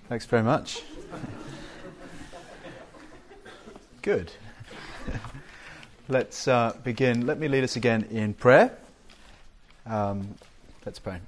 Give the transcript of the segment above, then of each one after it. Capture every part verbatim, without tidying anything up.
Thanks very much. Good. Let's uh, begin. Let me lead us again in prayer. Um, let's pray.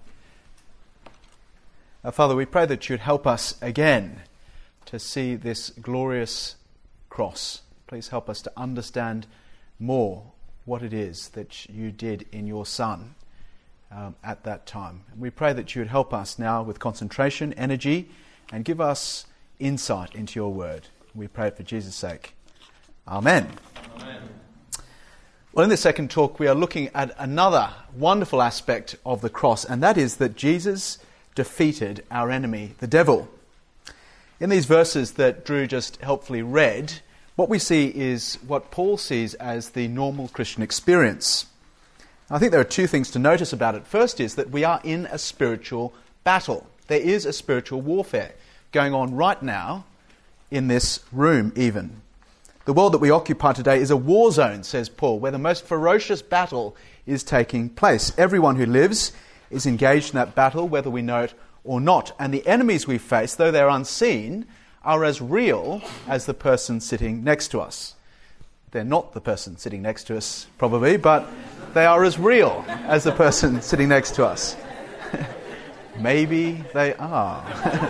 Uh, Father, we pray that you'd help us again to see this glorious cross. Please help us to understand more what it is that you did in your Son um, at that time. And we pray that you would help us now with concentration, energy, and give us insight into your word. We pray it for Jesus' sake. Amen. Amen. Well, in this second talk, we are looking at another wonderful aspect of the cross, and that is that Jesus defeated our enemy, the devil. In these verses that Drew just helpfully read, what we see is what Paul sees as the normal Christian experience. I think there are two things to notice about it. First is that we are in a spiritual battle. There is a spiritual warfare going on right now in this room even. The world that we occupy today is a war zone, says Paul, where the most ferocious battle is taking place. Everyone who lives is engaged in that battle, whether we know it or not. And the enemies we face, though they're unseen, are as real as the person sitting next to us. They're not the person sitting next to us, probably, but they are as real as the person sitting next to us. Maybe they are.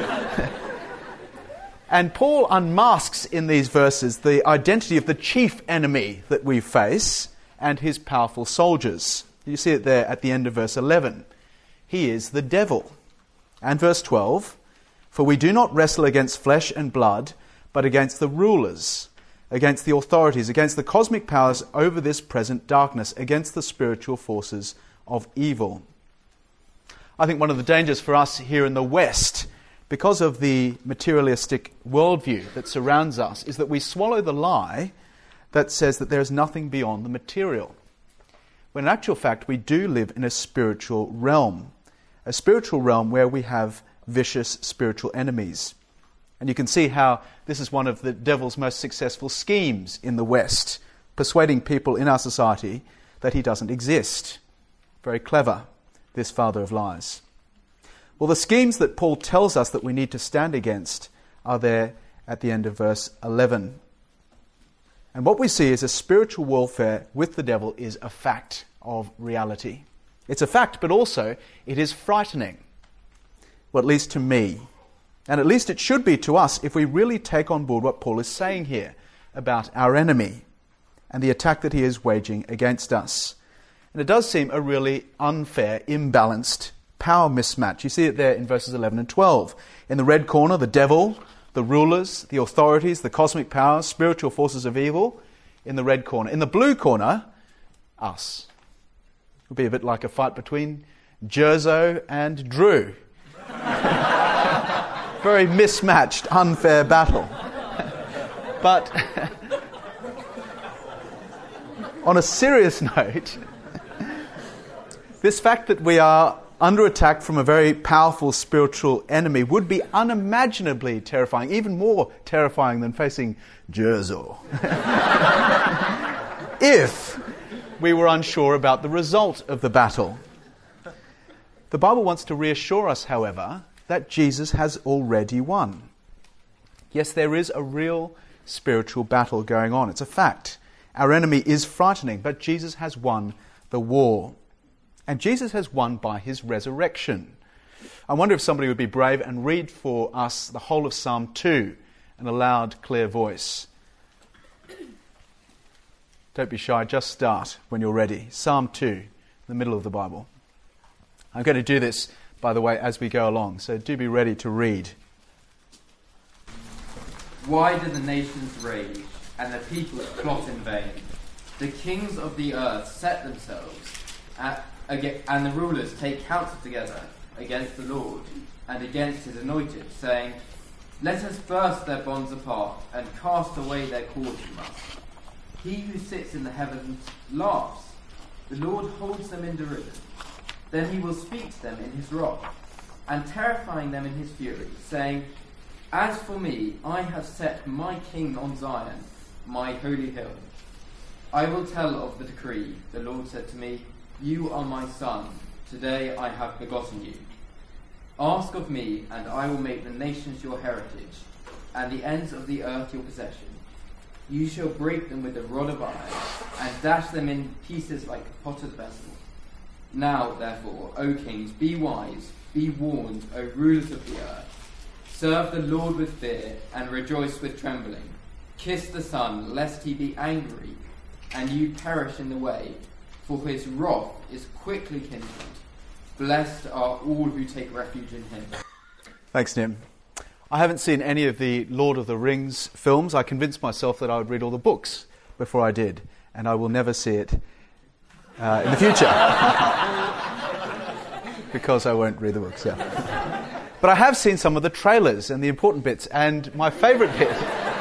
And Paul unmasks in these verses the identity of the chief enemy that we face and his powerful soldiers. You see it there at the end of verse eleven. He is the devil. And verse twelve, for we do not wrestle against flesh and blood, but against the rulers, against the authorities, against the cosmic powers over this present darkness, against the spiritual forces of evil. I think one of the dangers for us here in the West, because of the materialistic worldview that surrounds us, is that we swallow the lie that says that there is nothing beyond the material. When in actual fact we do live in a spiritual realm, a spiritual realm where we have vicious spiritual enemies. And you can see how this is one of the devil's most successful schemes in the West, persuading people in our society that he doesn't exist. Very clever, this father of lies. Well, the schemes that Paul tells us that we need to stand against are there at the end of verse eleven. And what we see is a spiritual warfare with the devil is a fact of reality. It's a fact, but also it is frightening. Well, at least to me. And at least it should be to us if we really take on board what Paul is saying here about our enemy and the attack that he is waging against us. And it does seem a really unfair, imbalanced power mismatch. You see it there in verses eleven and twelve. In the red corner, the devil, the rulers, the authorities, the cosmic powers, spiritual forces of evil. In the red corner. In the blue corner, us. It would be a bit like a fight between Jerzo and Drew. Very mismatched, unfair battle. But on a serious note, this fact that we are under attack from a very powerful spiritual enemy would be unimaginably terrifying, even more terrifying than facing Jerzo, if we were unsure about the result of the battle. The Bible wants to reassure us, however, that Jesus has already won. Yes, there is a real spiritual battle going on. It's a fact. Our enemy is frightening, but Jesus has won the war. And Jesus has won by his resurrection. I wonder if somebody would be brave and read for us the whole of Psalm two in a loud, clear voice. Don't be shy, just start when you're ready. Psalm two, in the middle of the Bible. I'm going to do this, by the way, as we go along, so do be ready to read. Why do the nations rage, and the peoples plot in vain? The kings of the earth set themselves, at, and the rulers take counsel together against the Lord and against his anointed, saying, let us burst their bonds apart and cast away their cords from us. He who sits in the heavens laughs. The Lord holds them in derision. Then he will speak to them in his wrath, and terrifying them in his fury, saying, as for me, I have set my king on Zion, my holy hill. I will tell of the decree. The Lord said to me, you are my son. Today I have begotten you. Ask of me, and I will make the nations your heritage, and the ends of the earth your possession. You shall break them with a rod of iron, and dash them in pieces like a potter's vessel. Now, therefore, O kings, be wise, be warned, O rulers of the earth. Serve the Lord with fear, and rejoice with trembling. Kiss the Son, lest he be angry, and you perish in the way, for his wrath is quickly kindled. Blessed are all who take refuge in him. Thanks, Nim. I haven't seen any of the Lord of the Rings films. I convinced myself that I would read all the books before I did, and I will never see it uh, in the future. Because I won't read the books, yeah. But I have seen some of the trailers and the important bits, and my favourite bit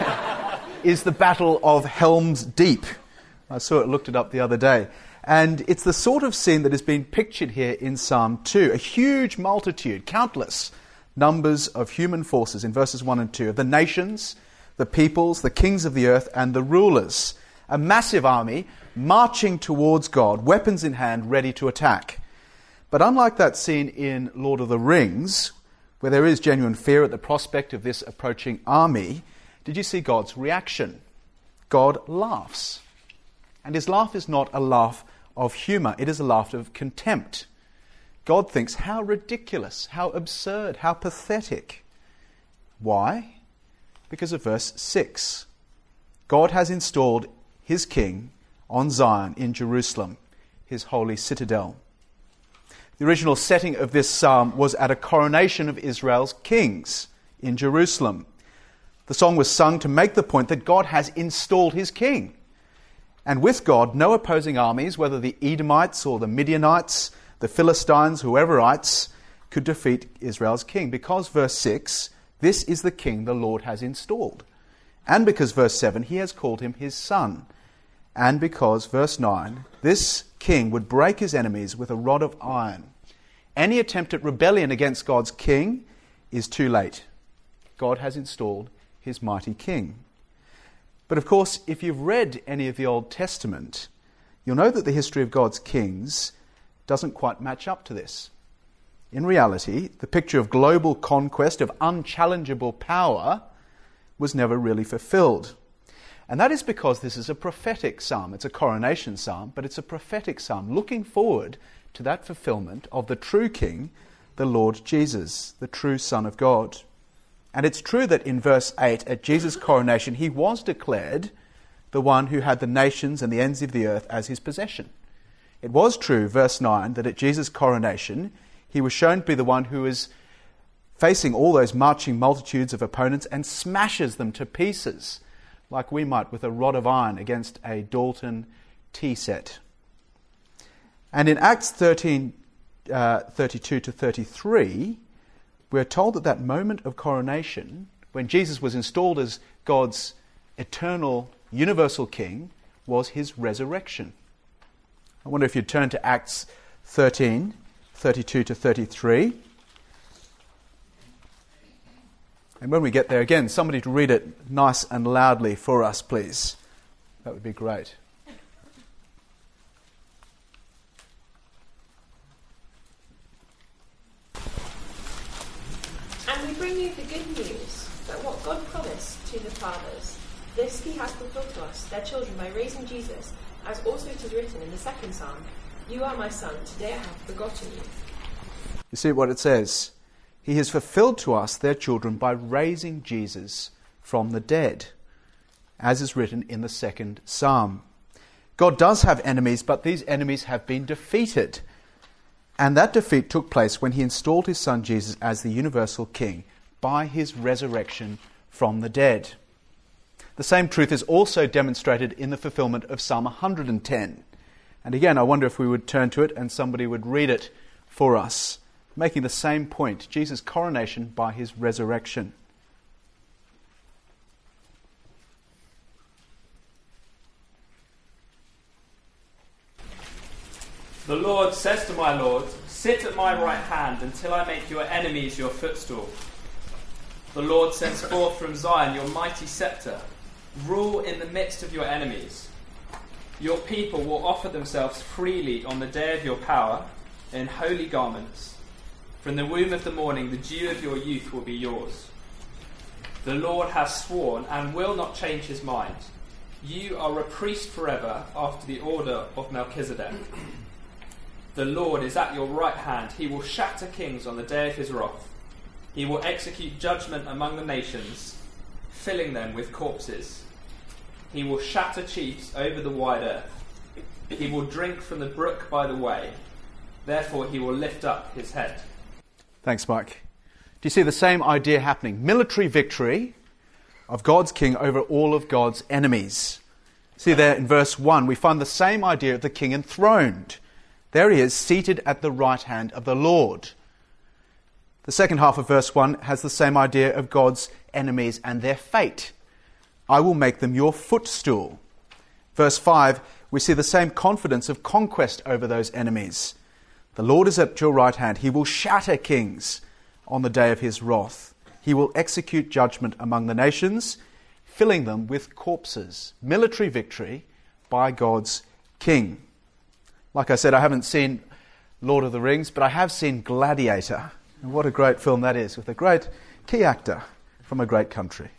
is the Battle of Helm's Deep. I saw it, looked it up the other day. And it's the sort of scene that has been pictured here in Psalm two. A huge multitude, countless numbers of human forces in verses one and two, of the nations, the peoples, the kings of the earth, and the rulers. A massive army marching towards God, weapons in hand, ready to attack. But unlike that scene in Lord of the Rings, where there is genuine fear at the prospect of this approaching army, did you see God's reaction? God laughs. And his laugh is not a laugh of humour, it is a laugh of contempt. God thinks, how ridiculous, how absurd, how pathetic. Why? Because of verse six. God has installed his king on Zion in Jerusalem, his holy citadel. The original setting of this psalm was at a coronation of Israel's kings in Jerusalem. The song was sung to make the point that God has installed his king. And with God, no opposing armies, whether the Edomites or the Midianites, the Philistines, whoeverite, could defeat Israel's king. Because, verse six, this is the king the Lord has installed. And because, verse seven, he has called him his son. And because, verse nine, this king would break his enemies with a rod of iron. Any attempt at rebellion against God's king is too late. God has installed his mighty king. But of course, if you've read any of the Old Testament, you'll know that the history of God's kings doesn't quite match up to this. In reality, the picture of global conquest, of unchallengeable power, was never really fulfilled. And that is because this is a prophetic psalm. It's a coronation psalm, but it's a prophetic psalm looking forward to that fulfillment of the true king, the Lord Jesus, the true Son of God. And it's true that in verse eight, at Jesus' coronation, he was declared the one who had the nations and the ends of the earth as his possession. It was true, verse nine, that at Jesus' coronation, he was shown to be the one who is facing all those marching multitudes of opponents and smashes them to pieces, like we might with a rod of iron against a Dalton tea set. And in Acts thirteen, uh, thirty-two to thirty-three, we're told that that moment of coronation, when Jesus was installed as God's eternal, universal king, was his resurrection. I wonder if you'd turn to Acts thirteen, thirty-two to thirty-three. And when we get there again, somebody to read it nice and loudly for us, please. That would be great. And we bring you the good news that what God promised to the fathers, this he has fulfilled to us, their children, by raising Jesus, as also it is written in the second psalm, "You are my son, today I have begotten you." You see what it says? He has fulfilled to us, their children, by raising Jesus from the dead, as is written in the second psalm. God does have enemies, but these enemies have been defeated. And that defeat took place when he installed his son Jesus as the universal king by his resurrection from the dead. The same truth is also demonstrated in the fulfillment of Psalm one hundred ten. And again, I wonder if we would turn to it and somebody would read it for us, making the same point, Jesus' coronation by his resurrection. The Lord says to my Lord, "Sit at my right hand until I make your enemies your footstool." The Lord sends forth from Zion your mighty scepter. Rule in the midst of your enemies. Your people will offer themselves freely on the day of your power in holy garments. From the womb of the morning, the dew of your youth will be yours. The Lord has sworn and will not change his mind. You are a priest forever after the order of Melchizedek. The Lord is at your right hand. He will shatter kings on the day of his wrath. He will execute judgment among the nations, filling them with corpses. He will shatter chiefs over the wide earth. He will drink from the brook by the way. Therefore he will lift up his head. Thanks, Mike. Do you see the same idea happening? Military victory of God's king over all of God's enemies. See there in verse one, we find the same idea of the king enthroned. There he is, seated at the right hand of the Lord. The second half of verse one has the same idea of God's enemies and their fate. I will make them your footstool. Verse five, we see the same confidence of conquest over those enemies. The Lord is at your right hand. He will shatter kings on the day of his wrath. He will execute judgment among the nations, filling them with corpses. Military victory by God's king. Like I said, I haven't seen Lord of the Rings, but I have seen Gladiator. And what a great film that is, with a great key actor from a great country.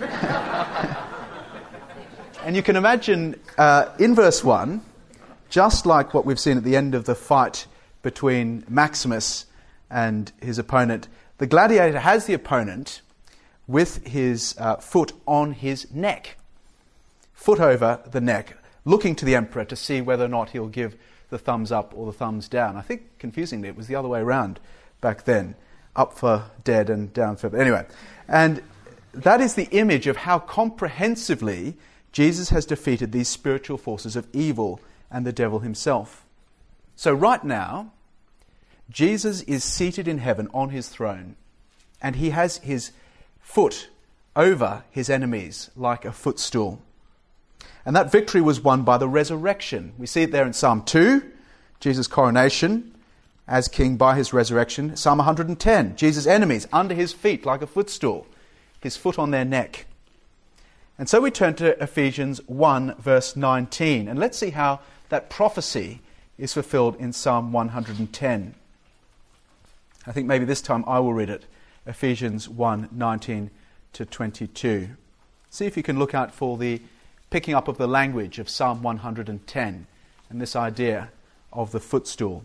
And you can imagine uh, in verse one, just like what we've seen at the end of the fight between Maximus and his opponent, the gladiator has the opponent with his uh, foot on his neck, foot over the neck, looking to the emperor to see whether or not he'll give the thumbs up or the thumbs down. I think, confusingly, it was the other way around back then, up for dead and down for... Anyway, and that is the image of how comprehensively Jesus has defeated these spiritual forces of evil and the devil himself. So right now, Jesus is seated in heaven on his throne, and he has his foot over his enemies like a footstool. And that victory was won by the resurrection. We see it there in Psalm two, Jesus' coronation as king by his resurrection. Psalm one hundred ten, Jesus' enemies under his feet like a footstool, his foot on their neck. And so we turn to Ephesians one, verse nineteen, and let's see how that prophecy is fulfilled in Psalm one hundred ten. I think maybe this time I will read it. Ephesians one, nineteen to twenty-two. See if you can look out for the picking up of the language of Psalm one hundred ten and this idea of the footstool.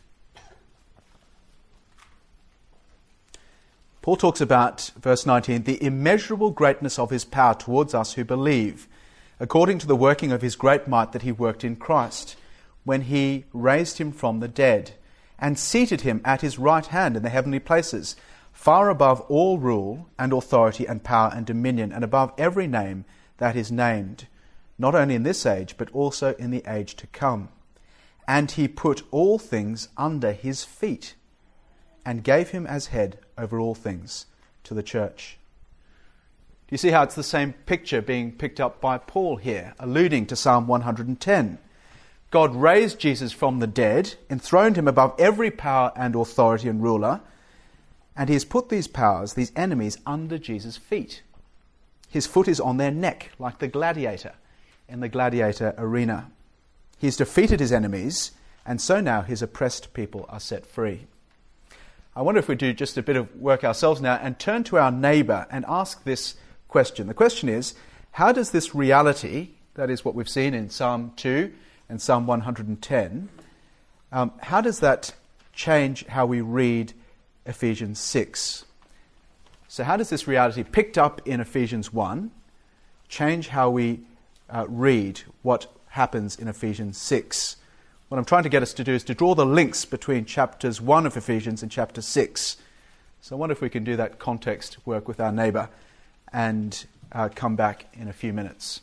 Paul talks about, verse nineteen, the immeasurable greatness of his power towards us who believe, according to the working of his great might that he worked in Christ, when he raised him from the dead, and seated him at his right hand in the heavenly places, far above all rule and authority and power and dominion, and above every name that is named, not only in this age, but also in the age to come. And he put all things under his feet, and gave him as head over all things to the church. Do you see how it's the same picture being picked up by Paul here, alluding to Psalm one hundred ten? God raised Jesus from the dead, enthroned him above every power and authority and ruler, and he has put these powers, these enemies, under Jesus' feet. His foot is on their neck, like the gladiator in the gladiator arena. He's defeated his enemies, and so now his oppressed people are set free. I wonder if we do just a bit of work ourselves now and turn to our neighbour and ask this question. The question is, how does this reality, that is what we've seen in Psalm two and Psalm one hundred ten, um, how does that change how we read Ephesians six? So how does this reality picked up in Ephesians one change how we uh, read what happens in Ephesians six? What I'm trying to get us to do is to draw the links between chapters one of Ephesians and chapter six. So I wonder if we can do that context work with our neighbour and uh, come back in a few minutes.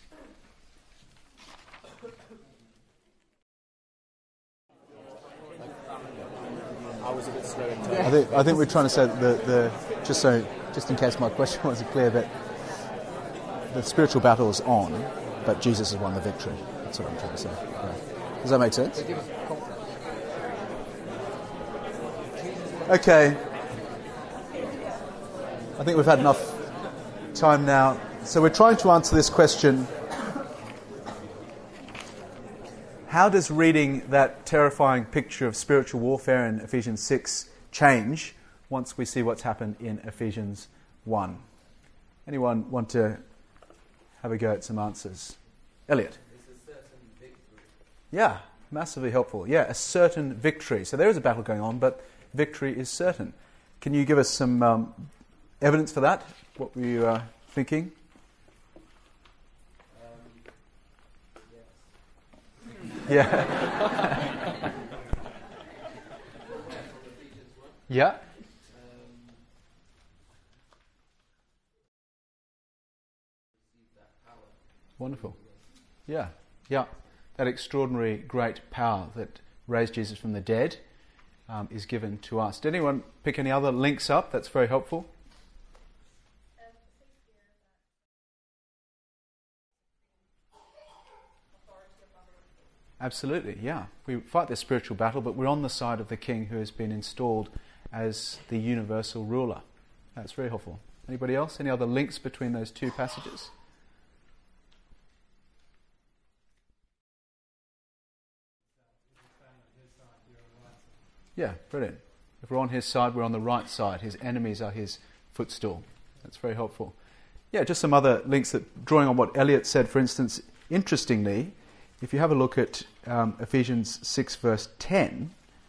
I was a bit slow in I think, I think we're trying to say that the, the just so just in case my question wasn't clear, that the spiritual battle is on, but Jesus has won the victory. That's what I'm trying to say. Yeah. Does that make sense? Okay. I think we've had enough time now. So we're trying to answer this question. How does reading that terrifying picture of spiritual warfare in Ephesians six change once we see what's happened in Ephesians one. Anyone want to have a go at some answers? Elliot? It's a certain victory. Yeah, massively helpful. Yeah, a certain victory. So there is a battle going on, but victory is certain. Can you give us some um, evidence for that? What were you uh, thinking? Um, yes. Yeah. Yeah. Wonderful. Yeah, yeah. That extraordinary great power that raised Jesus from the dead um, is given to us. Did anyone pick any other links up? That's very helpful. Absolutely, yeah. We fight this spiritual battle, but we're on the side of the King who has been installed as the universal ruler. That's very helpful. Anybody else? Any other links between those two passages? Yeah, brilliant. If we're on his side, we're on the right side. His enemies are his footstool. That's very helpful. Yeah, just some other links that, drawing on what Elliot said, for instance, interestingly, if you have a look at um, Ephesians six verse ten,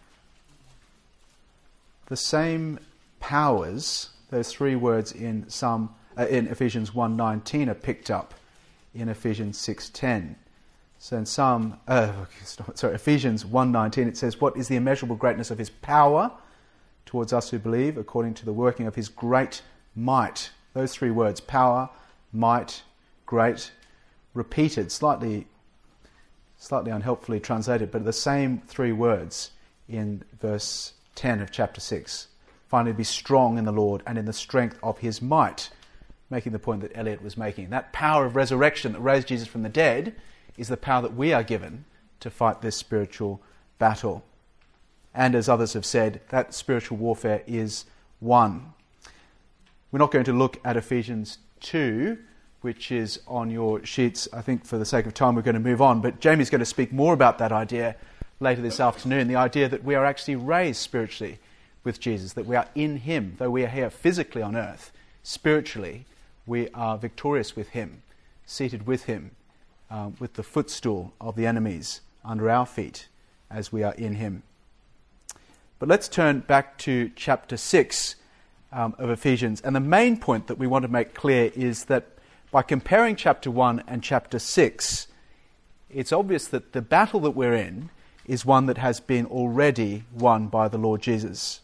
the same powers, those three words in some uh, in Ephesians one nineteen are picked up in Ephesians six ten. So in some, uh, sorry, Ephesians one nineteen, it says, "What is the immeasurable greatness of his power towards us who believe, according to the working of his great might." Those three words, power, might, great, repeated, slightly, slightly unhelpfully translated, but the same three words in verse ten of chapter six. Finally, be strong in the Lord and in the strength of his might, making the point that Elliot was making. That power of resurrection that raised Jesus from the dead is the power that we are given to fight this spiritual battle. And as others have said, that spiritual warfare is won. We're not going to look at Ephesians two, which is on your sheets. I think for the sake of time we're going to move on, but Jamie's going to speak more about that idea later this afternoon, the idea that we are actually raised spiritually with Jesus, that we are in him. Though we are here physically on earth, spiritually we are victorious with him, seated with him, um, with the footstool of the enemies under our feet as we are in him. But let's turn back to chapter six um, of Ephesians. And the main point that we want to make clear is that by comparing chapter one and chapter six, it's obvious that the battle that we're in is one that has been already won by the Lord Jesus.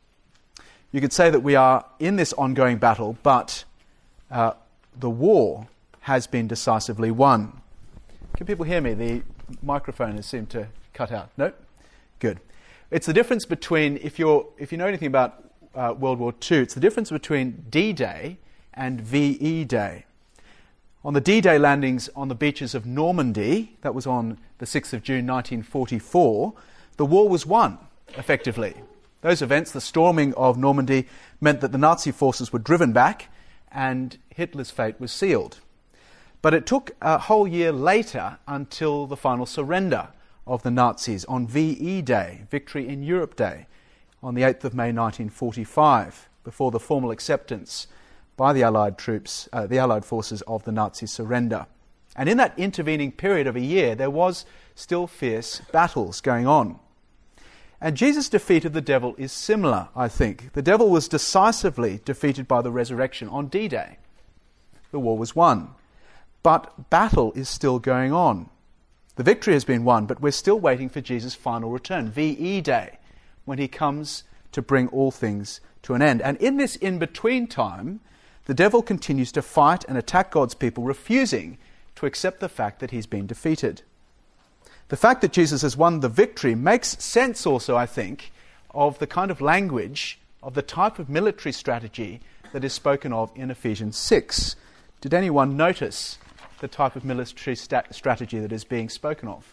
You could say that we are in this ongoing battle, but uh, the war has been decisively won. Can people hear me? The microphone has seemed to cut out. No? Good. It's the difference between, if you're if you know anything about uh, World War Two, it's the difference between D-Day and V E Day. On the D-Day landings on the beaches of Normandy, that was on the sixth of June nineteen forty-four, the war was won, effectively. Those events, the storming of Normandy, meant that the Nazi forces were driven back and Hitler's fate was sealed. But it took a whole year later until the final surrender of the Nazis on V E Day, Victory in Europe Day, on the eighth of May nineteen forty-five, before the formal acceptance by the Allied troops, uh, the Allied forces of the Nazi surrender. And in that intervening period of a year, there was still fierce battles going on. And Jesus' defeat of the devil is similar, I think. The devil was decisively defeated by the resurrection on D-Day. The war was won. But battle is still going on. The victory has been won, but we're still waiting for Jesus' final return, V E Day, when he comes to bring all things to an end. And in this in-between time, the devil continues to fight and attack God's people, refusing to accept the fact that he's been defeated. The fact that Jesus has won the victory makes sense also, I think, of the kind of language, of the type of military strategy that is spoken of in Ephesians six. Did anyone notice the type of military sta- strategy that is being spoken of?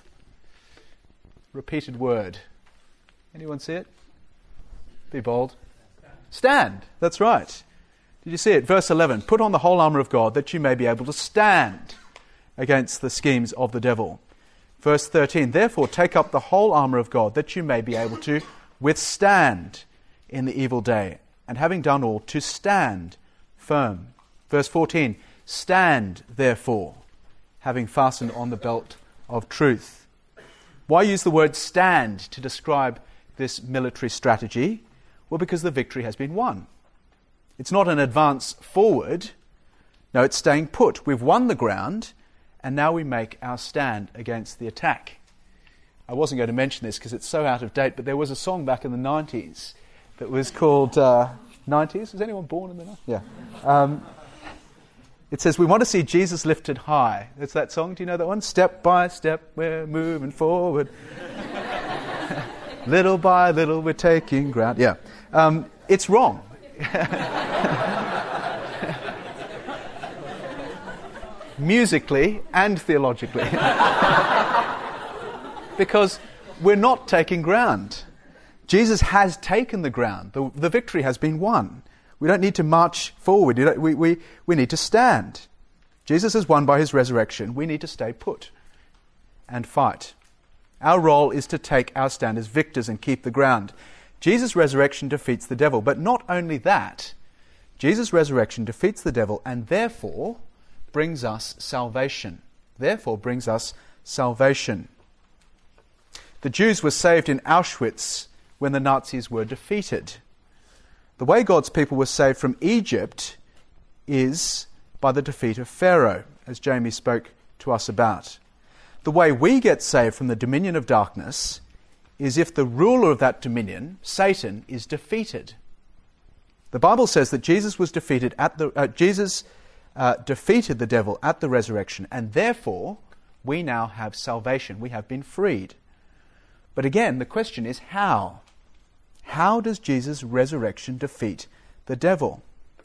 Repeated word. Anyone see it? Be bold. Stand. That's right. Did you see it? Verse eleven, put on the whole armour of God that you may be able to stand against the schemes of the devil. Verse thirteen, therefore take up the whole armour of God that you may be able to withstand in the evil day. and having done all, to stand firm. Verse fourteen, stand therefore, having fastened on the belt of truth. Why use the word stand to describe this military strategy? Well, because the victory has been won. It's not an advance forward. No, it's staying put. We've won the ground, and now we make our stand against the attack. I wasn't going to mention this because it's so out of date, but there was a song back in the nineties that was called uh, nineties. Was anyone born in the nineties? Yeah. Um, it says, we want to see Jesus lifted high. That's that song. Do you know that one? Step by step, we're moving forward. Little by little, we're taking ground. Yeah. Um, it's wrong. Musically and theologically. Because we're not taking ground. Jesus has taken the ground. The, the victory has been won. We don't need to march forward. You know, we, we, we need to stand. Jesus has won by his resurrection. We need to stay put and fight. Our role is to take our stand as victors and keep the ground. Jesus' resurrection defeats the devil. But not only that, Jesus' resurrection defeats the devil and therefore brings us salvation. Therefore brings us salvation. The Jews were saved in Auschwitz when the Nazis were defeated. The way God's people were saved from Egypt is by the defeat of Pharaoh, as Jamie spoke to us about. The way we get saved from the dominion of darkness is if the ruler of that dominion, Satan, is defeated. The Bible says that Jesus was defeated at the uh, Jesus uh, defeated the devil at the resurrection, and therefore we now have salvation. We have been freed. But again, the question is how? How does Jesus' resurrection defeat the devil?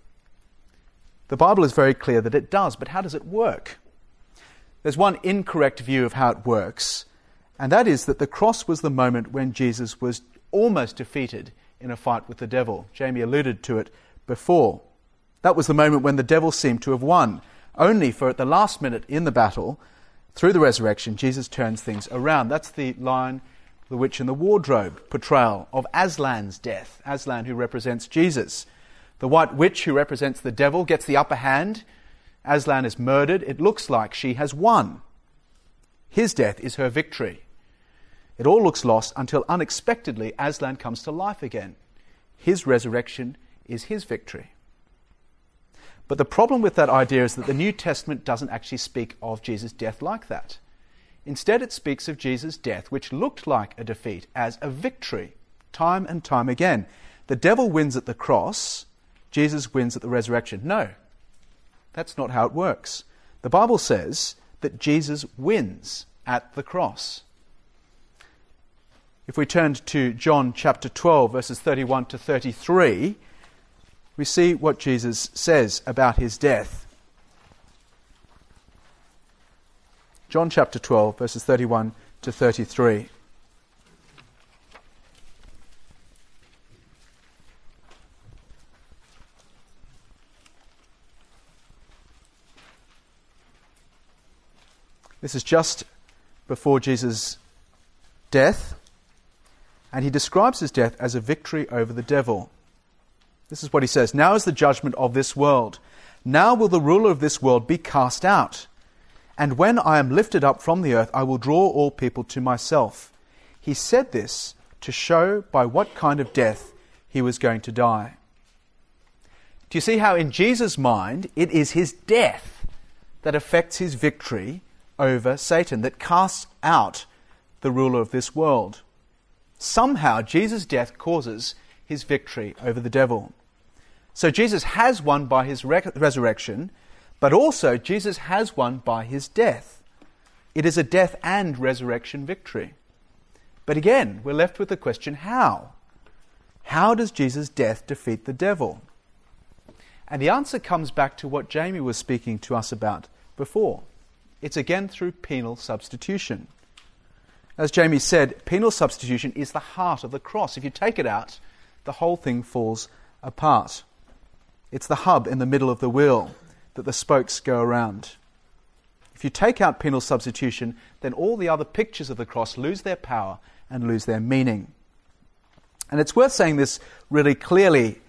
The Bible is very clear that it does, but how does it work? There's one incorrect view of how it works, and that is that the cross was the moment when Jesus was almost defeated in a fight with the devil. Jamie alluded to it before. That was the moment when the devil seemed to have won. Only for at the last minute in the battle, through the resurrection, Jesus turns things around. That's the Lion, the Witch and the Wardrobe portrayal of Aslan's death. Aslan, who represents Jesus. The White Witch, who represents the devil, gets the upper hand. Aslan is murdered. It looks like she has won. His death is her victory. It all looks lost until unexpectedly Aslan comes to life again. His resurrection is his victory. But the problem with that idea is that the New Testament doesn't actually speak of Jesus' death like that. Instead, it speaks of Jesus' death, which looked like a defeat, as a victory, time and time again. The devil wins at the cross, Jesus wins at the resurrection. No, that's not how it works. The Bible says that Jesus wins at the cross. If we turned to John chapter twelve, verses thirty-one to thirty-three, we see what Jesus says about his death. John chapter twelve, verses thirty-one to thirty-three. This is just before Jesus' death, and he describes his death as a victory over the devil. This is what he says. Now is the judgment of this world. Now will the ruler of this world be cast out. And when I am lifted up from the earth, I will draw all people to myself. He said this to show by what kind of death he was going to die. Do you see how in Jesus' mind it is his death that affects his victory over Satan, that casts out the ruler of this world? Somehow Jesus' death causes his victory over the devil. So Jesus has won by his re- resurrection, but also Jesus has won by his death. It is a death and resurrection victory. But again, we're left with the question, how? How does Jesus' death defeat the devil? And the answer comes back to what Jamie was speaking to us about before. It's again through penal substitution. As Jamie said, penal substitution is the heart of the cross. If you take it out, the whole thing falls apart. It's the hub in the middle of the wheel that the spokes go around. If you take out penal substitution, then all the other pictures of the cross lose their power and lose their meaning. And it's worth saying this really clearly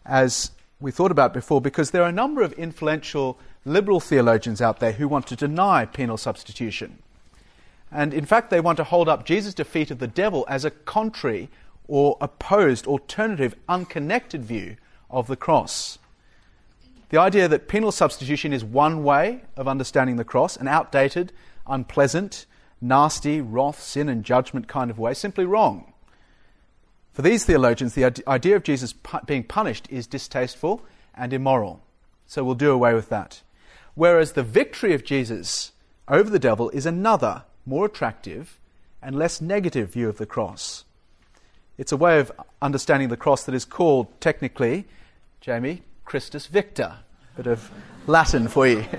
as we thought about before, because there are a number of influential liberal theologians out there who want to deny penal substitution. And in fact, they want to hold up Jesus' defeat of the devil as a contrary or opposed, alternative, unconnected view of the cross. The idea that penal substitution is one way of understanding the cross, an outdated, unpleasant, nasty, wrath, sin and judgment kind of way, simply wrong. For these theologians, the idea of Jesus pu- being punished is distasteful and immoral. So we'll do away with that. Whereas the victory of Jesus over the devil is another, more attractive and less negative view of the cross. It's a way of understanding the cross that is called, technically, Jamie, Christus Victor. Bit of Latin for you.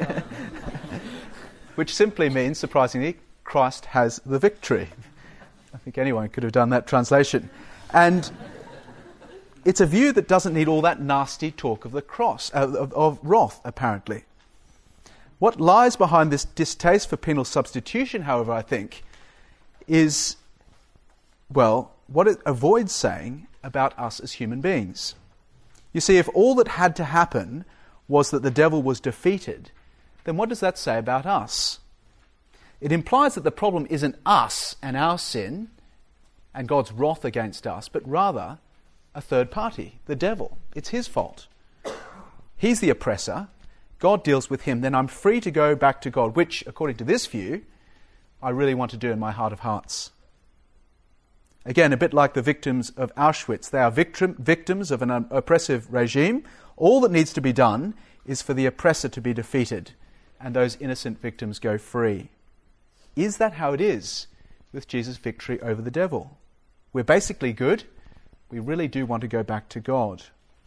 Which simply means, surprisingly, Christ has the victory. I think anyone could have done that translation. And it's a view that doesn't need all that nasty talk of the cross, uh, of, of wrath, apparently. What lies behind this distaste for penal substitution, however, I think, is, well, what it avoids saying about us as human beings. You see, if all that had to happen was that the devil was defeated, then what does that say about us? It implies that the problem isn't us and our sin and God's wrath against us, but rather a third party, the devil. It's his fault. He's the oppressor. God deals with him. Then I'm free to go back to God, which, according to this view, I really want to do in my heart of hearts. Again, a bit like the victims of Auschwitz. They are victim, victims of an oppressive regime. All that needs to be done is for the oppressor to be defeated and those innocent victims go free. Is that how it is with Jesus' victory over the devil? We're basically good. We really do want to go back to God.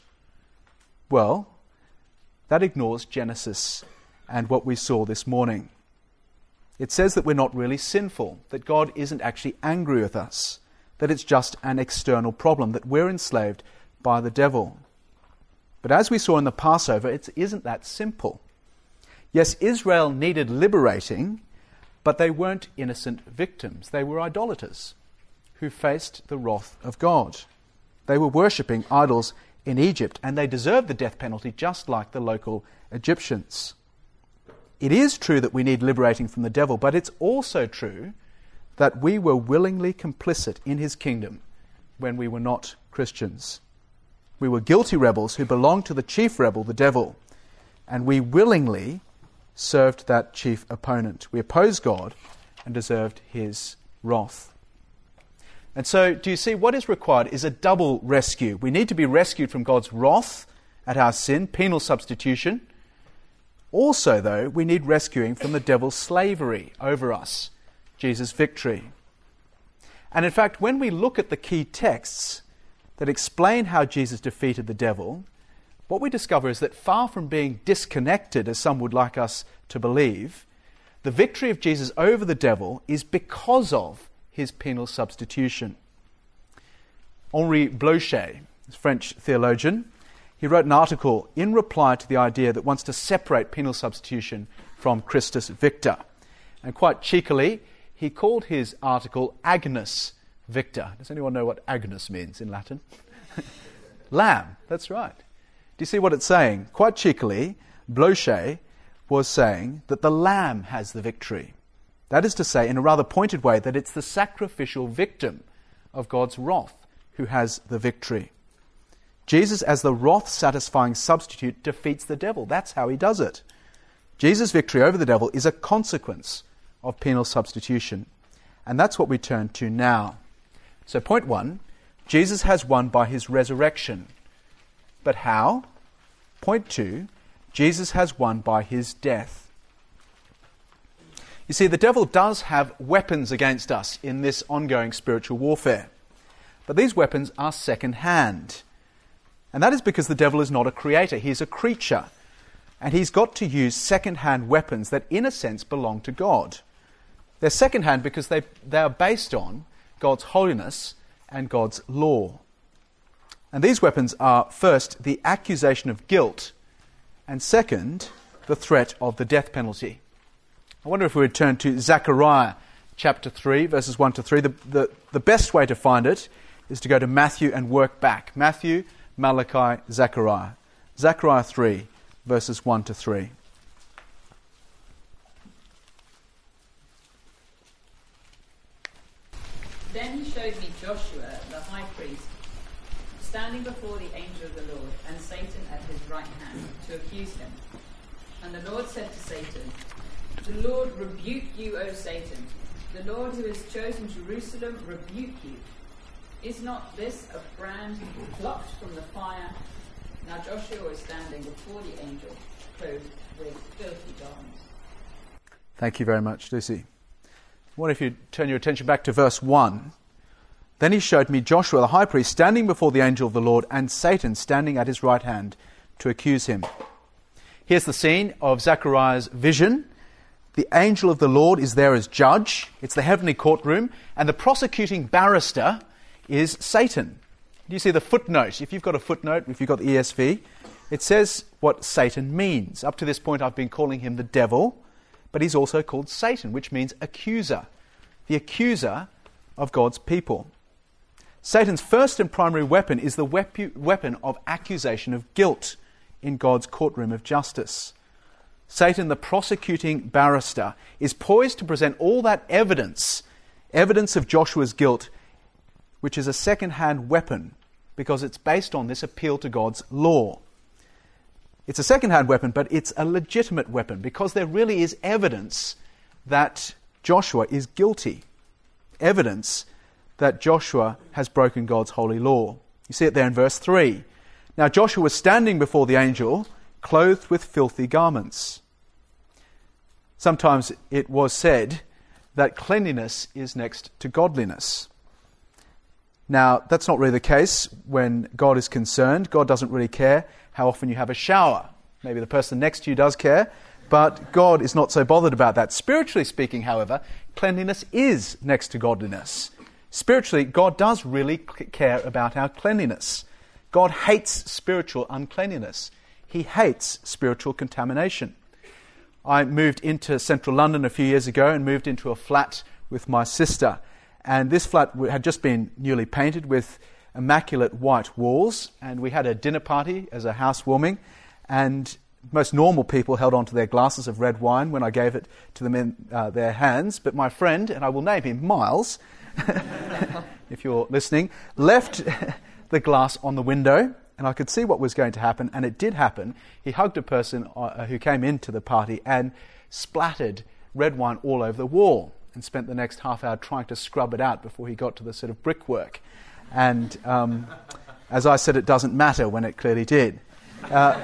Well, that ignores Genesis and what we saw this morning. It says that we're not really sinful, that God isn't actually angry with us, that it's just an external problem, that we're enslaved by the devil. But as we saw in the Passover, it isn't that simple. Yes, Israel needed liberating, but they weren't innocent victims. They were idolaters who faced the wrath of God. They were worshipping idols in Egypt, and they deserved the death penalty just like the local Egyptians. It is true that we need liberating from the devil, but it's also true that we were willingly complicit in his kingdom when we were not Christians. We were guilty rebels who belonged to the chief rebel, the devil, and we willingly served that chief opponent. We opposed God and deserved his wrath. And so, do you see, what is required is a double rescue. We need to be rescued from God's wrath at our sin, penal substitution. Also, though, we need rescuing from the devil's slavery over us, Jesus' victory. And in fact, when we look at the key texts that explain how Jesus defeated the devil, what we discover is that far from being disconnected, as some would like us to believe, the victory of Jesus over the devil is because of his penal substitution. Henri Blocher, a French theologian, he wrote an article in reply to the idea that wants to separate penal substitution from Christus Victor. And quite cheekily, he called his article Agnus Victor. Does anyone know what Agnus means in Latin? Lamb, that's right. Do you see what it's saying? Quite cheekily, Blocher was saying that the Lamb has the victory. That is to say, in a rather pointed way, that it's the sacrificial victim of God's wrath who has the victory. Jesus, as the wrath-satisfying substitute, defeats the devil. That's how he does it. Jesus' victory over the devil is a consequence of penal substitution. And that's what we turn to now. So point one, Jesus has won by his resurrection. But how? Point two, Jesus has won by his death. You see, the devil does have weapons against us in this ongoing spiritual warfare. But these weapons are second-hand. And that is because the devil is not a creator. He's a creature. And he's got to use second-hand weapons that, in a sense, belong to God. They're second-hand because they, they are based on God's holiness and God's law. And these weapons are, first, the accusation of guilt, and second, the threat of the death penalty. I wonder if we would turn to Zechariah chapter three, verses one to three. The, the, the best way to find it is to go to Matthew and work back. Matthew, Malachi, Zechariah. Zechariah three, verses one to three. Then he showed me Joshua, the high priest, standing before the angel of the Lord, and Satan at his right hand, to accuse him. And the Lord said to Satan, "The Lord rebuke you, O Satan. The Lord who has chosen Jerusalem rebuke you. Is not this a brand plucked from the fire?" Now Joshua was standing before the angel, clothed with filthy garments. Thank you very much, Lucy. What if you turn your attention back to verse one? Then he showed me Joshua the high priest standing before the angel of the Lord, and Satan standing at his right hand to accuse him. Here's the scene of Zechariah's vision. The angel of the Lord is there as judge. It's the heavenly courtroom. And the prosecuting barrister is Satan. Do you see the footnote? If you've got a footnote, if you've got the E S V, it says what Satan means. Up to this point, I've been calling him the devil, but he's also called Satan, which means accuser. The accuser of God's people. Satan's first and primary weapon is the wepu- weapon of accusation of guilt in God's courtroom of justice. Satan, the prosecuting barrister, is poised to present all that evidence, evidence of Joshua's guilt, which is a second-hand weapon because it's based on this appeal to God's law. It's a second-hand weapon, but it's a legitimate weapon because there really is evidence that Joshua is guilty. Evidence that Joshua has broken God's holy law. You see it there in verse three. Now Joshua was standing before the angel, clothed with filthy garments. Sometimes it was said that cleanliness is next to godliness. Now, that's not really the case when God is concerned. God doesn't really care how often you have a shower. Maybe the person next to you does care, but God is not so bothered about that. Spiritually speaking, however, cleanliness is next to godliness. Spiritually, God does really care about our cleanliness. God hates spiritual uncleanliness. He hates spiritual contamination. I moved into central London a few years ago and moved into a flat with my sister. And this flat had just been newly painted with immaculate white walls. And we had a dinner party as a housewarming. And most normal people held on to their glasses of red wine when I gave it to them in uh, their hands. But my friend, and I will name him Miles, if you're listening, left the glass on the window. And I could see what was going to happen, and it did happen. He hugged a person uh, who came into the party and splattered red wine all over the wall and spent the next half hour trying to scrub it out before he got to the sort of brickwork. And um, as I said, it doesn't matter when it clearly did. Uh,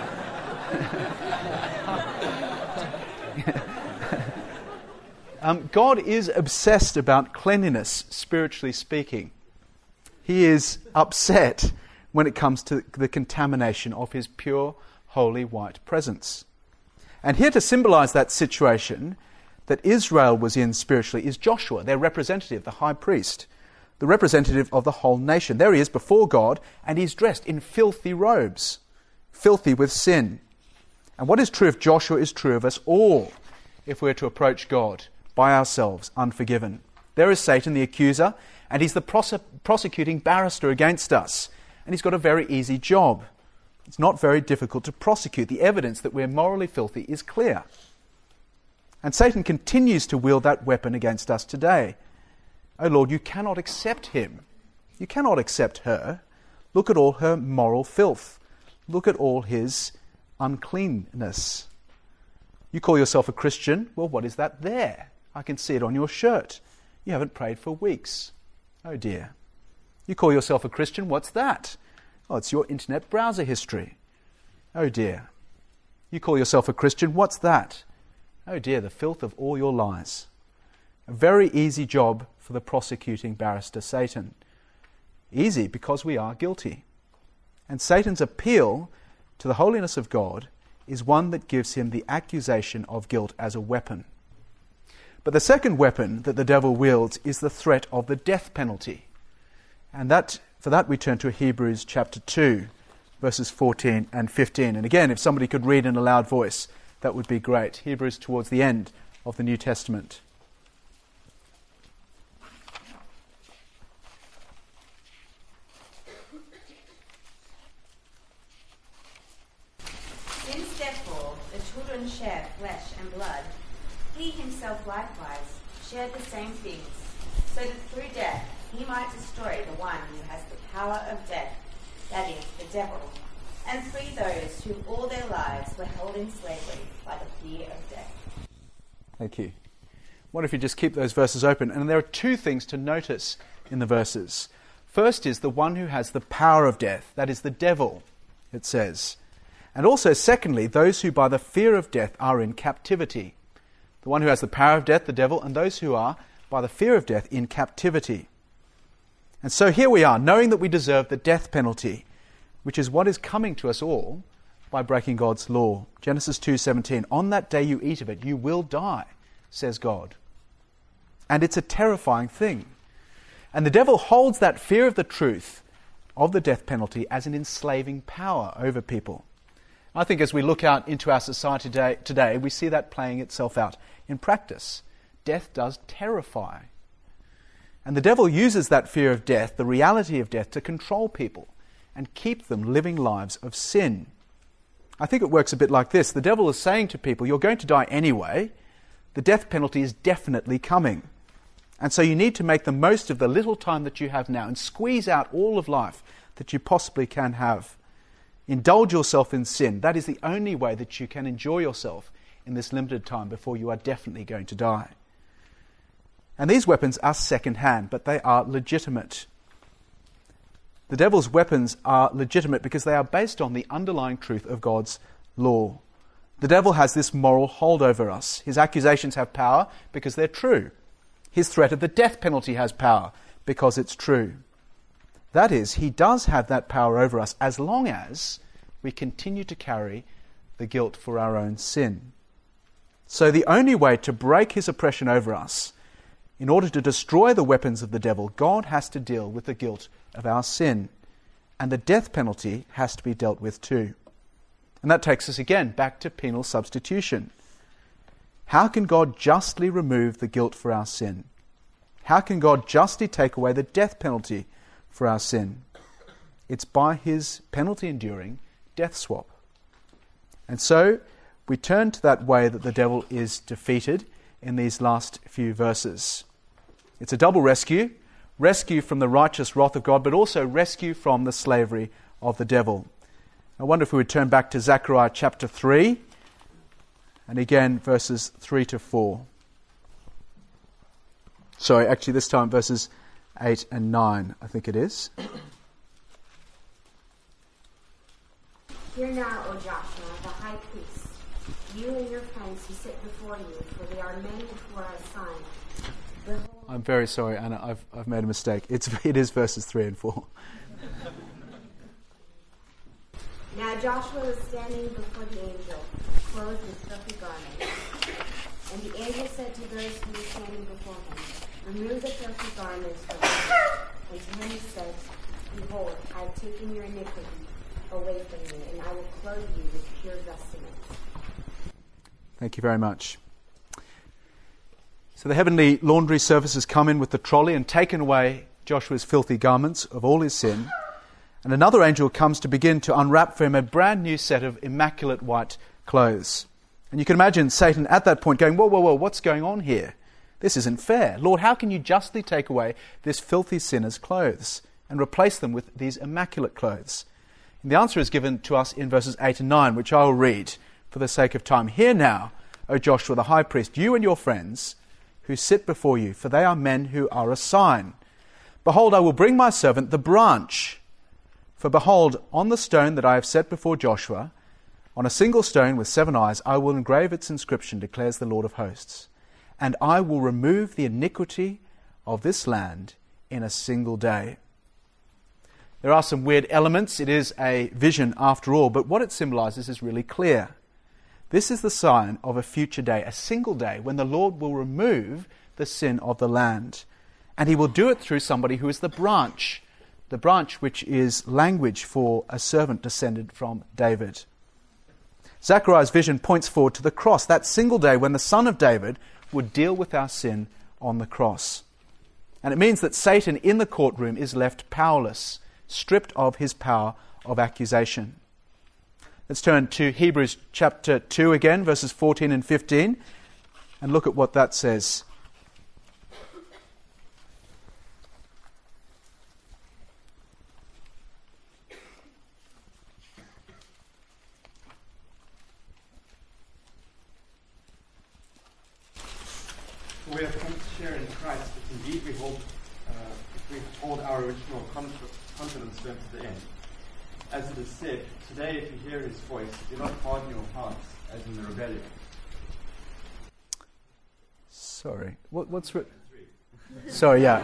um, God is obsessed about cleanliness, spiritually speaking. He is upset when it comes to the contamination of his pure, holy, white presence. And here to symbolize that situation that Israel was in spiritually is Joshua, their representative, the high priest, the representative of the whole nation. There he is before God, and he's dressed in filthy robes, filthy with sin. And what is true of Joshua is true of us all if we're to approach God by ourselves, unforgiven. There is Satan, the accuser, and he's the prose- prosecuting barrister against us. And he's got a very easy job. It's not very difficult to prosecute. The evidence that we're morally filthy is clear. And Satan continues to wield that weapon against us today. Oh Lord, you cannot accept him. You cannot accept her. Look at all her moral filth. Look at all his uncleanness. You call yourself a Christian. Well, what is that there? I can see it on your shirt. You haven't prayed for weeks. Oh dear. You call yourself a Christian, what's that? Oh, it's your internet browser history. Oh dear. You call yourself a Christian, what's that? Oh dear, the filth of all your lies. A very easy job for the prosecuting barrister, Satan. Easy because we are guilty. And Satan's appeal to the holiness of God is one that gives him the accusation of guilt as a weapon. But the second weapon that the devil wields is the threat of the death penalty. And that for that we turn to Hebrews chapter two, verses fourteen and fifteen. And again, if somebody could read in a loud voice, that would be great. Hebrews towards the end of the New Testament. children share flesh and blood, he himself likewise shared the same things, so that through death he might destroy the one who has the power of death, that is, the devil, and free those who all their lives were held in slavery by the fear of death. Thank you. What if you just keep those verses open? And there are two things to notice in the verses. First is the one who has the power of death, that is the devil, it says. And also, secondly, those who by the fear of death are in captivity. The one who has the power of death, the devil, and those who are by the fear of death in captivity. And so here we are, knowing that we deserve the death penalty, which is what is coming to us all by breaking God's law. Genesis two seventeen, on that day you eat of it, you will die, says God. And it's a terrifying thing. And the devil holds that fear of the truth of the death penalty as an enslaving power over people. I think as we look out into our society today, today, we see that playing itself out in practice. Death does terrify. And the devil uses that fear of death, the reality of death, to control people and keep them living lives of sin. I think it works a bit like this. The devil is saying to people, you're going to die anyway. The death penalty is definitely coming. And so you need to make the most of the little time that you have now and squeeze out all of life that you possibly can have. Indulge yourself in sin. That is the only way that you can enjoy yourself in this limited time before you are definitely going to die. And these weapons are second-hand, but they are legitimate. The devil's weapons are legitimate because they are based on the underlying truth of God's law. The devil has this moral hold over us. His accusations have power because they're true. His threat of the death penalty has power because it's true. That is, he does have that power over us as long as we continue to carry the guilt for our own sin. So the only way to break his oppression over us, in order to destroy the weapons of the devil, God has to deal with the guilt of our sin. And the death penalty has to be dealt with too. And that takes us again back to penal substitution. How can God justly remove the guilt for our sin? How can God justly take away the death penalty for our sin? It's by his penalty-enduring death swap. And so we turn to that way that the devil is defeated in these last few verses. It's a double rescue. Rescue from the righteous wrath of God, but also rescue from the slavery of the devil. I wonder if we would turn back to Zechariah chapter three, and again verses three to four. Sorry, actually this time verses eight and nine, I think it is. Hear now, O Joshua, the high priest, you and your friends who sit before you, for they are many who are assigned. Behold, I'm very sorry, Anna, I've I've made a mistake. It's it is verses three and four. Now Joshua was standing before the angel, clothed in filthy garments. And the angel said to those who were standing before him, remove the filthy garments from you. And to him he said, behold, I have taken your iniquity away from you, and I will clothe you with pure vestments. Thank you very much. So the heavenly laundry service has come in with the trolley and taken away Joshua's filthy garments of all his sin. And another angel comes to begin to unwrap for him a brand new set of immaculate white clothes. And you can imagine Satan at that point going, whoa, whoa, whoa, what's going on here? This isn't fair. Lord, how can you justly take away this filthy sinner's clothes and replace them with these immaculate clothes? And the answer is given to us in verses eight and nine, which I will read for the sake of time. Hear now, O Joshua the high priest, you and your friends who sit before you, for they are men who are a sign. Behold, I will bring my servant the branch. For behold, on the stone that I have set before Joshua, on a single stone with seven eyes, I will engrave its inscription, declares the Lord of hosts. And I will remove the iniquity of this land in a single day. There are some weird elements. It is a vision after all, but what it symbolizes is really clear. This is the sign of a future day, a single day, when the Lord will remove the sin of the land. And he will do it through somebody who is the branch, the branch which is language for a servant descended from David. Zechariah's vision points forward to the cross, that single day when the Son of David would deal with our sin on the cross. And it means that Satan in the courtroom is left powerless, stripped of his power of accusation. Let's turn to Hebrews chapter two again, verses fourteen and fifteen, and look at what that says. We have come to share in Christ if indeed we hold, uh, if we hold our original con- confidence firm to the end. As it is said, today if you hear his voice, do not harden your hearts as in the rebellion. Sorry, what, what's written? Sorry, yeah.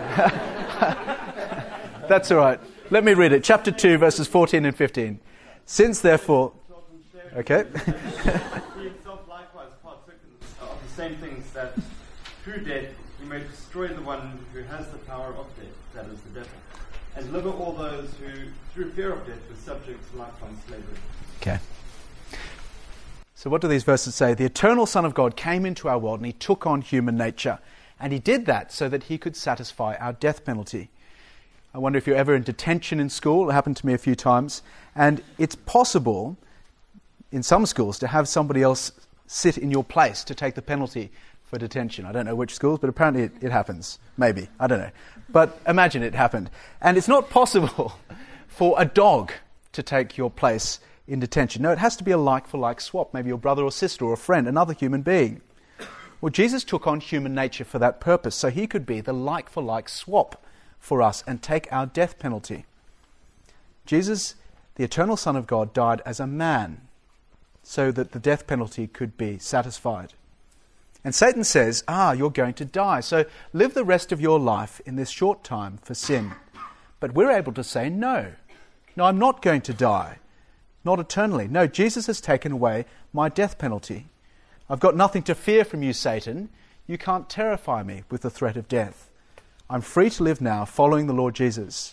That's all right. Let me read it. Chapter two, verses fourteen and fifteen. Since therefore... Okay. He himself likewise partook of the same things, that through death he may destroy the one who has the power of death, that is the devil, and deliver all those who, through fear of death, were subject to lifelong slavery. Okay. So what do these verses say? The eternal Son of God came into our world and he took on human nature. And he did that so that he could satisfy our death penalty. I wonder if you're ever in detention in school. It happened to me a few times. And it's possible in some schools to have somebody else sit in your place to take the penalty for detention. I don't know which schools, but apparently it, it happens. Maybe. I don't know. But imagine it happened. And it's not possible for a dog to take your place in detention. No, it has to be a like-for-like swap. Maybe your brother or sister or a friend, another human being. Well, Jesus took on human nature for that purpose, so he could be the like-for-like swap for us and take our death penalty. Jesus, the eternal Son of God, died as a man so that the death penalty could be satisfied. And Satan says, ah, you're going to die, so live the rest of your life in this short time for sin. But we're able to say, no, no, I'm not going to die, not eternally. No, Jesus has taken away my death penalty. I've got nothing to fear from you, Satan. You can't terrify me with the threat of death. I'm free to live now following the Lord Jesus.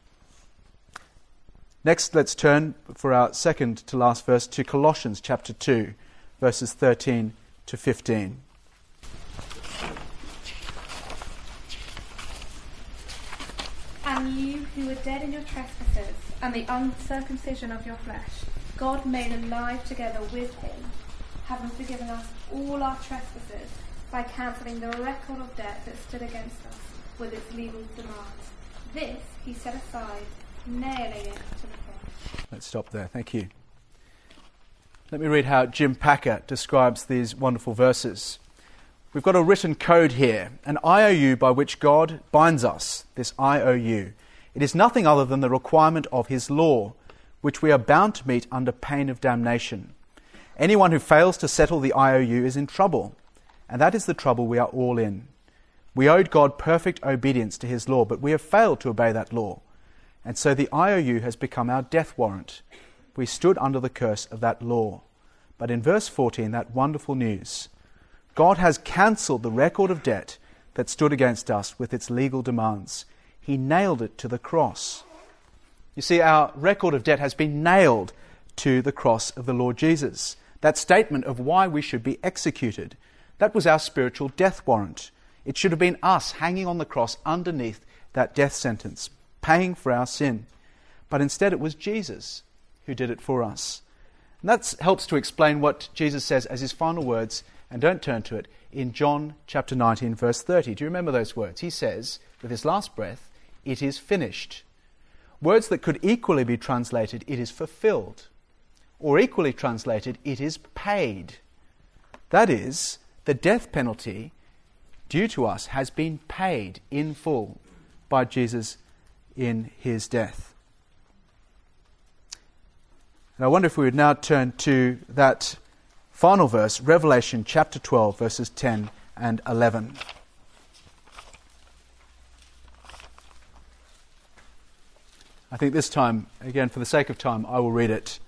Next, let's turn for our second to last verse to Colossians chapter two, verses thirteen to fifteen. And you who were dead in your trespasses and the uncircumcision of your flesh, God made alive together with him, having forgiven us all our trespasses by cancelling the record of debt that stood against us with its legal demands. This he set aside, nailing it to the cross. Let's stop there. Thank you. Let me read how Jim Packer describes these wonderful verses. We've got a written code here, an I O U by which God binds us, this I O U. It is nothing other than the requirement of his law, which we are bound to meet under pain of damnation. Anyone who fails to settle the I O U is in trouble, and that is the trouble we are all in. We owed God perfect obedience to his law, but we have failed to obey that law. And so the I O U has become our death warrant. We stood under the curse of that law. But in verse fourteen, that wonderful news, God has cancelled the record of debt that stood against us with its legal demands. He nailed it to the cross. You see, our record of debt has been nailed to the cross of the Lord Jesus. That statement of why we should be executed, that was our spiritual death warrant. It should have been us hanging on the cross underneath that death sentence, paying for our sin. But instead it was Jesus who did it for us. And that helps to explain what Jesus says as his final words, and don't turn to it, in John chapter nineteen, verse thirty. Do you remember those words? He says, with his last breath, it is finished. Words that could equally be translated, it is fulfilled. Or equally translated, it is paid. That is, the death penalty due to us has been paid in full by Jesus in his death. And I wonder if we would now turn to that final verse, Revelation chapter twelve, verses ten and eleven. I think this time, again, for the sake of time, I will read it.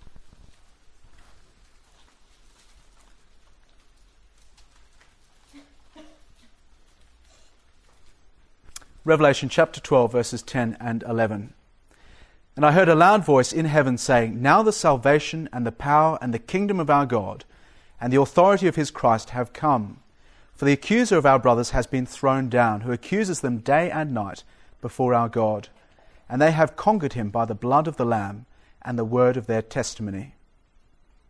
Revelation chapter twelve, verses ten and eleven. And I heard a loud voice in heaven saying, now the salvation and the power and the kingdom of our God and the authority of his Christ have come. For the accuser of our brothers has been thrown down, who accuses them day and night before our God. And they have conquered him by the blood of the Lamb and the word of their testimony.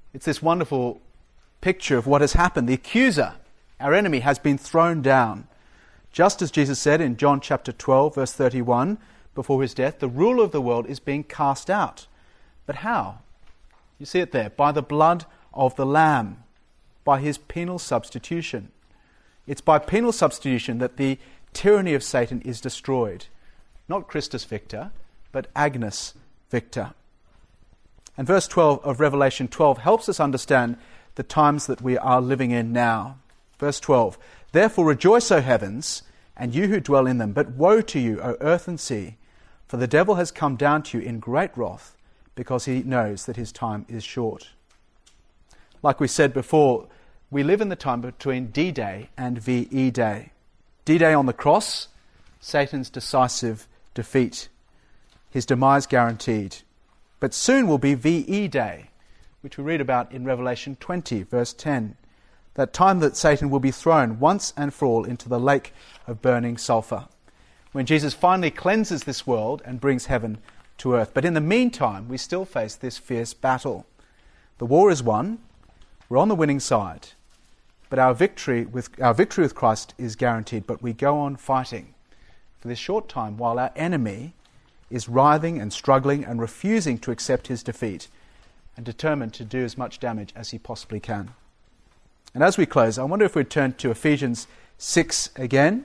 It's this wonderful picture of what has happened. The accuser, our enemy, has been thrown down. Just as Jesus said in John chapter twelve, verse thirty-one, before his death, the ruler of the world is being cast out. But how? You see it there. By the blood of the Lamb, by his penal substitution. It's by penal substitution that the tyranny of Satan is destroyed. Not Christus Victor, but Agnus Victor. And verse twelve of Revelation twelve helps us understand the times that we are living in now. Verse twelve, therefore rejoice, O heavens, and you who dwell in them, but woe to you, O earth and sea, for the devil has come down to you in great wrath, because he knows that his time is short. Like we said before, we live in the time between D-Day and V E Day. D-Day on the cross, Satan's decisive defeat, his demise guaranteed. But soon will be V E Day, which we read about in Revelation twenty, verse ten. That time that Satan will be thrown once and for all into the lake of burning sulfur, when Jesus finally cleanses this world and brings heaven to earth. But in the meantime, we still face this fierce battle. The war is won. We're on the winning side. But our victory with our victory with Christ is guaranteed. But we go on fighting for this short time while our enemy is writhing and struggling and refusing to accept his defeat and determined to do as much damage as he possibly can. And as we close, I wonder if we'd turn to Ephesians six again.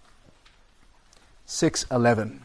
six eleven.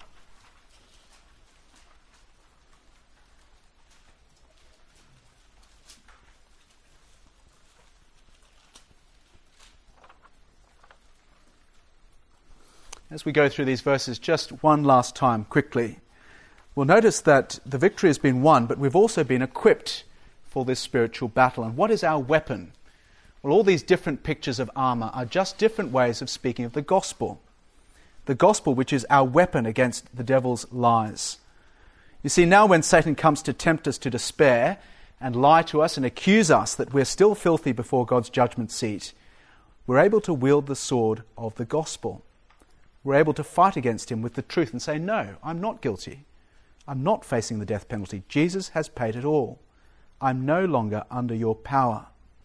As we go through these verses just one last time quickly, we'll notice that the victory has been won, but we've also been equipped for this spiritual battle. And what is our weapon? Well, all these different pictures of armour are just different ways of speaking of the gospel. The gospel, which is our weapon against the devil's lies. You see, now when Satan comes to tempt us to despair and lie to us and accuse us that we're still filthy before God's judgment seat, we're able to wield the sword of the gospel. We're able to fight against him with the truth and say, no, I'm not guilty. I'm not facing the death penalty. Jesus has paid it all. I'm no longer under your power.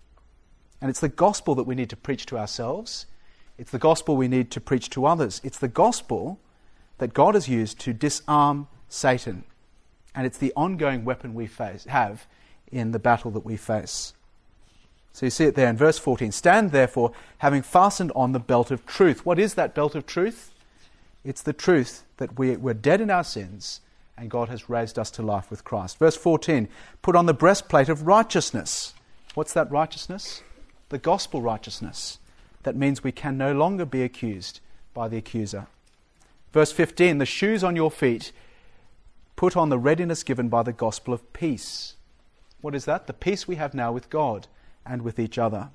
And it's the gospel that we need to preach to ourselves. It's the gospel we need to preach to others. It's the gospel that God has used to disarm Satan. And it's the ongoing weapon we face, have in the battle that we face. So you see it there in verse fourteen. Stand therefore, having fastened on the belt of truth. What is that belt of truth? It's the truth that we were dead in our sins and God has raised us to life with Christ. Verse fourteen. Put on the breastplate of righteousness. What's that righteousness? The gospel righteousness. That means we can no longer be accused by the accuser. Verse fifteen. The shoes on your feet. Put on the readiness given by the gospel of peace. What is that? The peace we have now with God and with each other.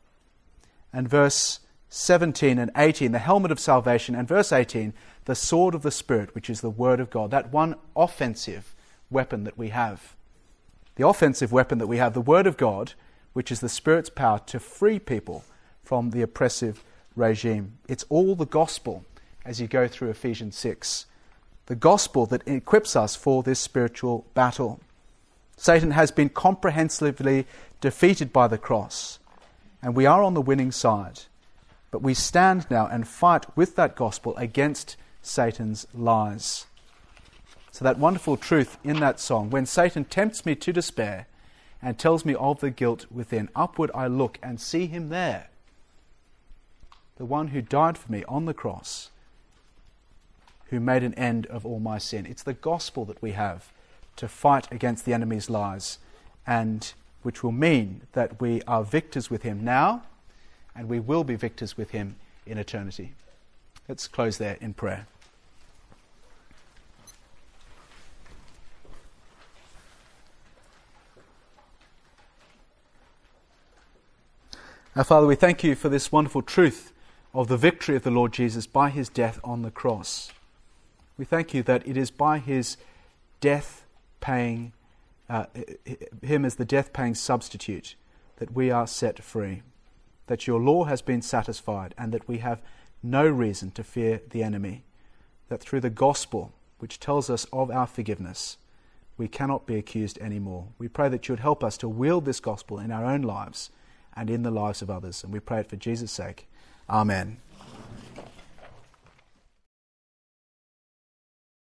And verse seventeen and eighteen, the helmet of salvation, and verse eighteen, the sword of the Spirit, which is the word of God, that one offensive weapon that we have. The offensive weapon that we have, the word of God, which is the Spirit's power to free people from the oppressive regime. It's all the gospel as you go through Ephesians six. The gospel that equips us for this spiritual battle. Satan has been comprehensively defeated by the cross, and we are on the winning side. But we stand now and fight with that gospel against Satan's lies. So that wonderful truth in that song, when Satan tempts me to despair and tells me of the guilt within, upward I look and see him there, the one who died for me on the cross, who made an end of all my sin. It's the gospel that we have to fight against the enemy's lies, and which will mean that we are victors with him now, and we will be victors with him in eternity. Let's close there in prayer. Our Father, we thank you for this wonderful truth of the victory of the Lord Jesus by his death on the cross. We thank you that it is by his death paying, uh, him as the death paying substitute, that we are set free, that your law has been satisfied, and that we have no reason to fear the enemy, that through the gospel, which tells us of our forgiveness, we cannot be accused anymore. We pray that you would help us to wield this gospel in our own lives and in the lives of others. And we pray it for Jesus' sake. Amen.